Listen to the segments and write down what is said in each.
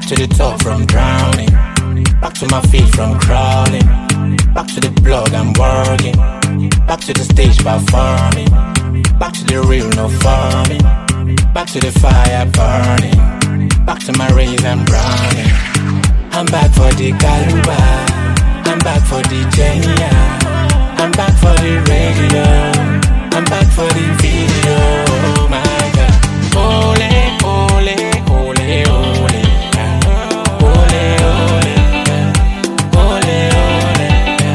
to the top from drowning. Back to my feet from crawling. Back to the blog, I'm working. Back to the stage, performing. Back to the real, no farming. Back to the fire burning. Back to my rays, I'm running. I'm back for the Galuba. I'm back for the Genia. I'm back for the radio. I'm back for the video. Oh my God. Ole, ole, ole, ole. Ole, ole. Ole, ole.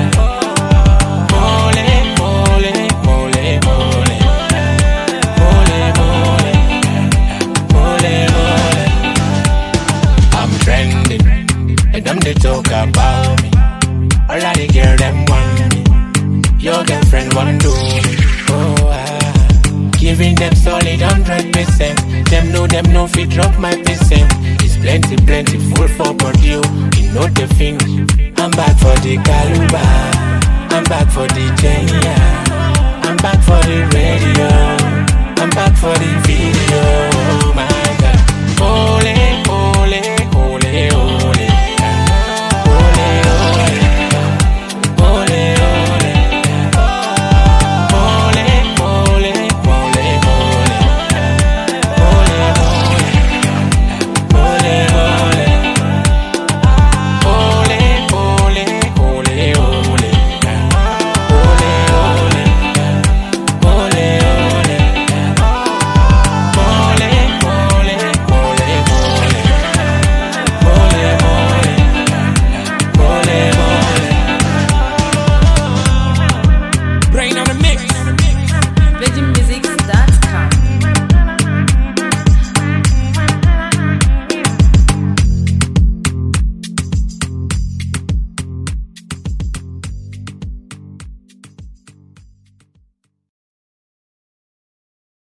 Ole, ole, ole, ole. Ole, ole. Ole, ole. I'm trending. And them they talk about me. All of the girls them want me. Your girlfriend want do me. Oh, giving them solid 100%. Them know fit drop my percent. It's plenty, plenty, full for produce. You know the finish. I'm back for the Galuba. I'm back for the Genia. I'm back for the